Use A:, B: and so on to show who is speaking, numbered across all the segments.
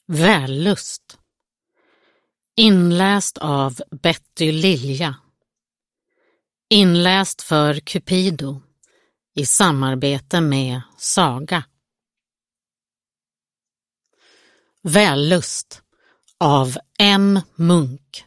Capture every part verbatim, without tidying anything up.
A: Vällust. Inläst av Betty Lilja. Inläst för Cupido i samarbete med Saga. Vällust av M. Munk.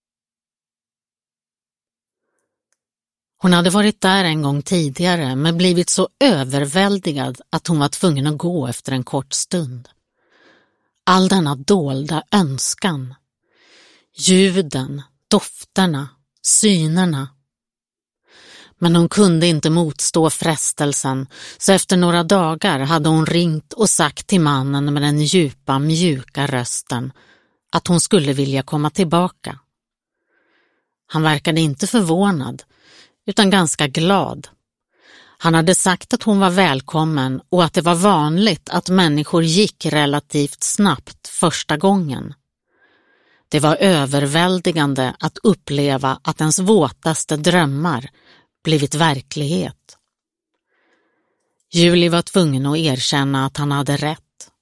A: Hon hade varit där en gång tidigare men blivit så överväldigad att hon var tvungen att gå efter en kort stund. All denna dolda önskan. Ljuden, dofterna, synerna. Men hon kunde inte motstå frestelsen, så efter några dagar hade hon ringt och sagt till mannen med den djupa, mjuka rösten att hon skulle vilja komma tillbaka. Han verkade inte förvånad, utan ganska glad. Han hade sagt att hon var välkommen och att det var vanligt att människor gick relativt snabbt första gången. Det var överväldigande att uppleva att ens våtaste drömmar blivit verklighet. Julie var tvungen att erkänna att han hade rätt.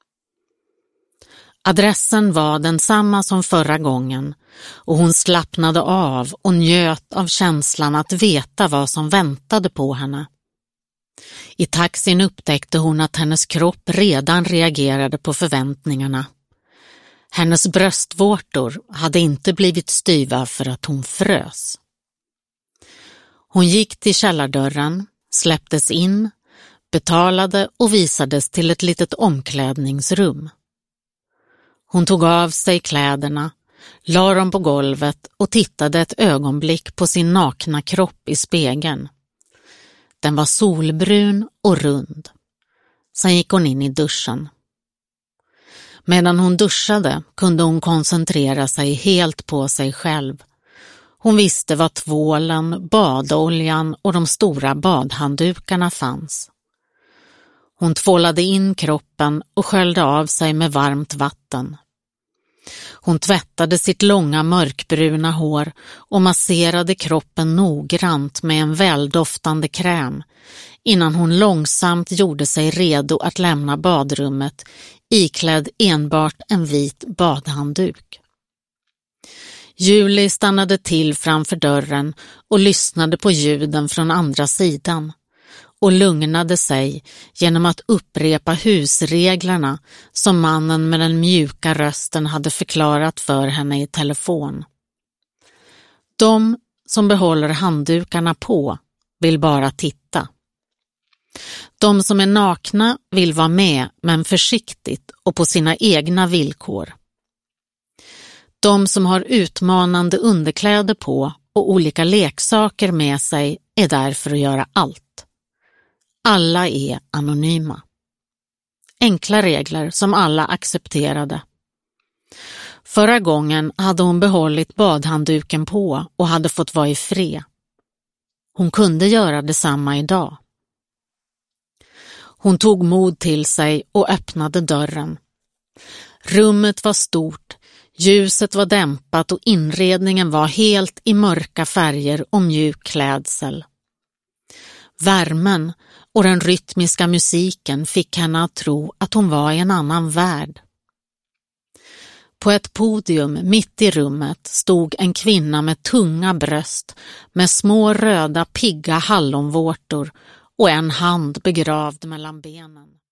A: Adressen var densamma som förra gången och hon slappnade av och njöt av känslan att veta vad som väntade på henne. I taxin upptäckte hon att hennes kropp redan reagerade på förväntningarna. Hennes bröstvårtor hade inte blivit styva för att hon frös. Hon gick till källardörren, släpptes in, betalade och visades till ett litet omklädningsrum. Hon tog av sig kläderna, la dem på golvet och tittade ett ögonblick på sin nakna kropp i spegeln. Den var solbrun och rund. Sen gick hon in i duschen. Medan hon duschade kunde hon koncentrera sig helt på sig själv. Hon visste var tvålen, badoljan och de stora badhanddukarna fanns. Hon tvålade in kroppen och sköljde av sig med varmt vatten. Hon tvättade sitt långa mörkbruna hår och masserade kroppen noggrant med en väldoftande kräm innan hon långsamt gjorde sig redo att lämna badrummet iklädd enbart en vit badhandduk. Julie stannade till framför dörren och lyssnade på ljuden från andra sidan och lugnade sig genom att upprepa husreglerna som mannen med den mjuka rösten hade förklarat för henne i telefon. De som behåller handdukarna på vill bara titta. De som är nakna vill vara med, men försiktigt och på sina egna villkor. De som har utmanande underkläder på och olika leksaker med sig är där för att göra allt. Alla är anonyma. Enkla regler som alla accepterade. Förra gången hade hon behållit badhandduken på och hade fått vara i fred. Hon kunde göra detsamma idag. Hon tog mod till sig och öppnade dörren. Rummet var stort, ljuset var dämpat och inredningen var helt i mörka färger och mjuk klädsel. Värmen och den rytmiska musiken fick henne att tro att hon var i en annan värld. På ett podium mitt i rummet stod en kvinna med tunga bröst med små röda pigga hallonvårtor och en hand begravd mellan benen.